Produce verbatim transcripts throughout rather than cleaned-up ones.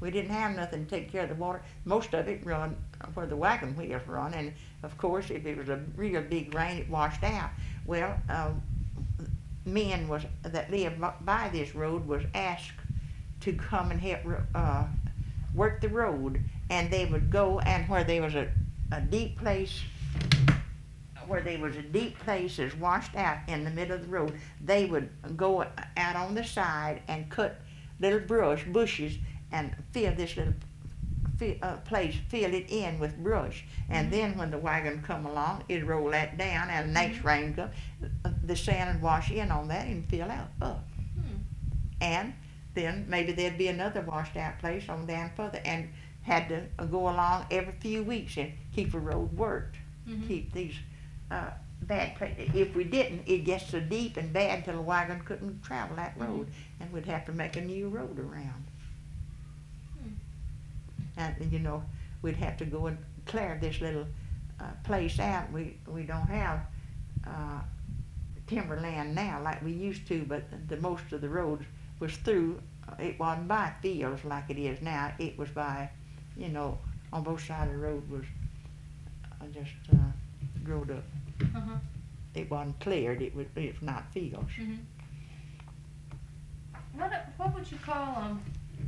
We didn't have nothing to take care of the water. Most of it run where the wagon wheels run, and of course, if it was a real big rain, it washed out. Well, uh, men was that lived by this road was asked to come and help uh, work the road, and they would go, and where there was a, a deep place, where there was a deep place that's washed out in the middle of the road, they would go out on the side and cut little brush bushes and fill this little fi- uh, place, fill it in with brush, and mm-hmm. then when the wagon come along, it'd roll that down, and the next mm-hmm. rain come, the sand would wash in on that and fill out up, mm-hmm. and then maybe there'd be another washed out place on down further, and had to go along every few weeks and keep the road worked, mm-hmm. keep these uh, bad places. If we didn't, it gets so deep and bad till the wagon couldn't travel that road, mm-hmm. and we'd have to make a new road around. Mm. And you know, we'd have to go and clear this little uh, place out. We we don't have uh, timberland now like we used to, but the most of the roads was through. It wasn't by fields like it is now. It was by, you know, on both sides of the road was uh, just uh, growed up. Uh-huh. It wasn't cleared. It was it's not fields. Mm-hmm. What what would you call um?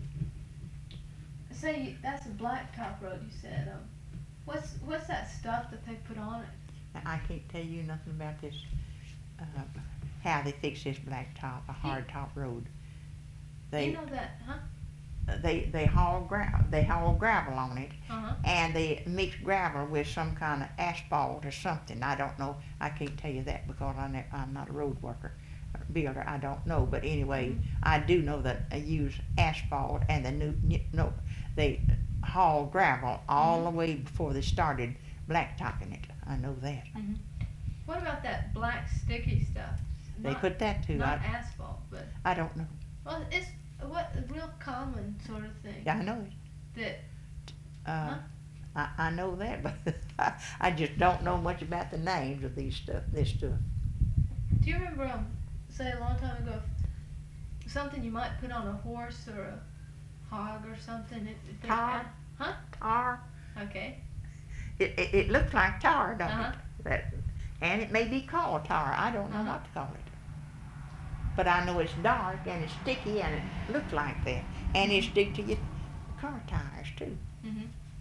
Say that's a blacktop road. You said um, what's what's that stuff that they put on it? I can't tell you nothing about this. Uh, how they fix this blacktop, a hardtop road. They, you know that, huh? They they haul gravel. They haul gravel on it, uh-huh. and they mix gravel with some kind of asphalt or something. I don't know. I can't tell you that because I'm not, I'm not a road worker, or builder. I don't know. But anyway, mm-hmm. I do know that they use asphalt, and the new no, they haul gravel all mm-hmm. the way before they started blacktopping it. I know that. Mm-hmm. What about that black sticky stuff? They not, put that too. Not I, asphalt, but I don't know. Well, it's what a real common sort of thing. Yeah, I know it. That. Uh, huh? I, I know that, but I, I just don't know much about the names of these stuff. This stuff. Do you remember, um, say a long time ago, something you might put on a horse or a hog or something? It, it, tar. Huh? Tar. Okay. It, it it looks like tar, don't uh-huh. it? That, and it may be called tar. I don't know uh-huh. what to call it. But I know it's dark and it's sticky and it looks like that. And it stick to your car tires too. Mm-hmm.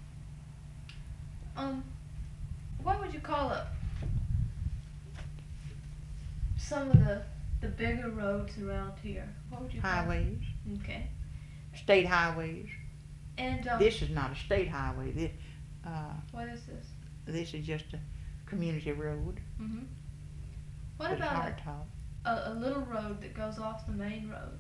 Um, what would you call it? Some of the the bigger roads around here. What would you call highways? It? Okay. State highways. And um, this is not a state highway. This, uh, what is this? This is just a community road. Mm-hmm. What about hard top. A, a little road that goes off the main road?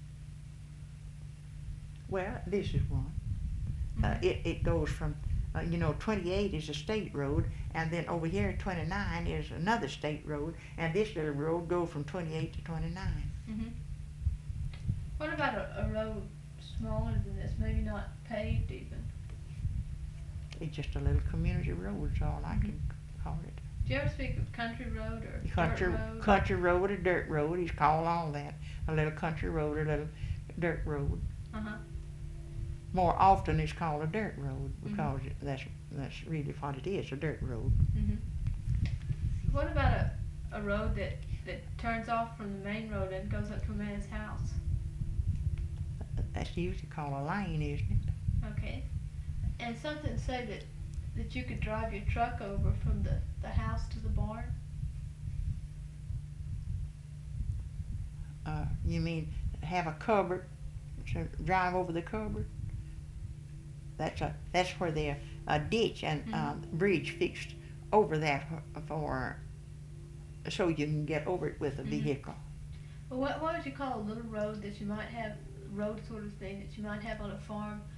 Well, this is one. Mm-hmm. Uh, it, it goes from, uh, you know, twenty-eight is a state road, and then over here twenty-nine is another state road, and this little road goes from twenty-eight to twenty-nine. Mm-hmm. What about a, a road smaller than this, maybe not paved even? It's just a little community road is all I mm-hmm. can call it. Do you ever speak of country road or country, dirt road? Country road or dirt road. He's called all that. A little country road or a little dirt road. Uh-huh. More often it's called a dirt road because mm-hmm. that's that's really what it is, a dirt road. Mm-hmm. What about a, a road that, that turns off from the main road and goes up to a man's house? That's usually called a lane, isn't it? Okay. And something say that that you could drive your truck over from the, the house to the barn? Uh, you mean have a cupboard, to drive over the cupboard? That's a that's where there's a ditch and mm-hmm. um, bridge fixed over that for, for so you can get over it with a mm-hmm. vehicle. Well, what what would you call a little road that you might have, road sort of thing that you might have on a farm